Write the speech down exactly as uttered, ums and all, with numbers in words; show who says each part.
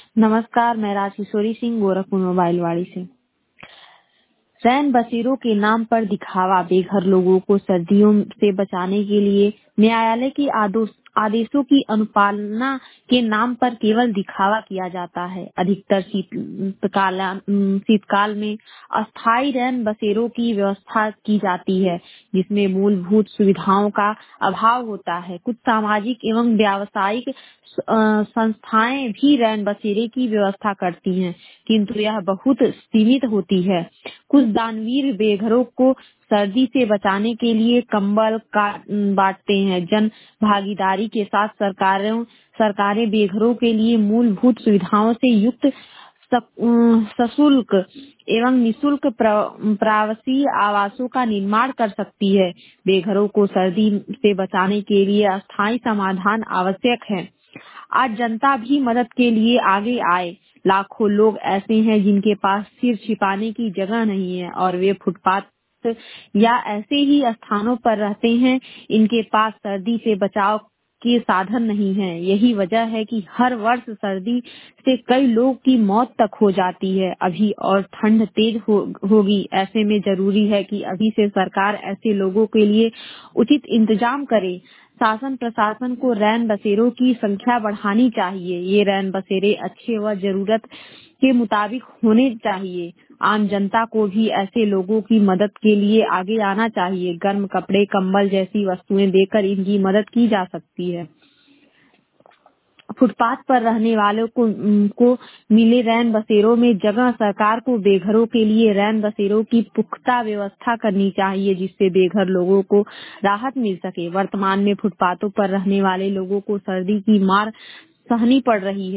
Speaker 1: नमस्कार, मैं राजकिशोरी सिंह गोरखपुर मोबाइल वाड़ी से। रैन बसेरों के नाम पर दिखावा, बेघर लोगों को सर्दियों से बचाने के लिए न्यायालय के आदोश आदेशों की अनुपालना के नाम पर केवल दिखावा किया जाता है। अधिकतर शीतकाल शीतकाल में अस्थायी रैन बसेरों की व्यवस्था की जाती है, जिसमें मूलभूत सुविधाओं का अभाव होता है। कुछ सामाजिक एवं व्यावसायिक अ, संस्थाएं भी रैन बसेरे की व्यवस्था करती हैं, किंतु यह बहुत सीमित होती है। कुछ दानवीर बेघरों को सर्दी से बचाने के लिए कंबल का बांटते हैं। जन भागीदारी के साथ सरकारों सरकारें बेघरों के लिए मूलभूत सुविधाओं से युक्त सशुल्क एवं निशुल्क प्रवासी आवासों का निर्माण कर सकती है। बेघरों को सर्दी से बचाने के लिए अस्थायी समाधान आवश्यक है। आज जनता भी मदद के लिए आगे आए। लाखों लोग ऐसे हैं जिनके पास सिर छिपाने की जगह नहीं है और वे फुटपाथ या ऐसे ही स्थानों पर रहते हैं। इनके पास सर्दी से बचाव के साधन नहीं है। यही वजह है कि हर वर्ष सर्दी से कई लोगों की मौत तक हो जाती है। अभी और ठंड तेज हो, होगी। ऐसे में जरूरी है कि अभी से सरकार ऐसे लोगों के लिए उचित इंतजाम करे। शासन प्रशासन को रैन बसेरों की संख्या बढ़ानी चाहिए। ये रैन बसेरे अच्छे व जरूरत के मुताबिक होने चाहिए। आम जनता को भी ऐसे लोगों की मदद के लिए आगे आना चाहिए। गर्म कपड़े, कंबल जैसी वस्तुएं देकर इनकी मदद की जा सकती है। फुटपाथ पर रहने वालों को, को मिले रैन बसेरों में जगह सरकार को बेघरों के लिए रैन बसेरों की पुख्ता व्यवस्था करनी चाहिए, जिससे बेघर लोगों को राहत मिल सके। वर्तमान में फुटपाथों पर रहने वाले लोगों को सर्दी की मार सहनी पड़ रही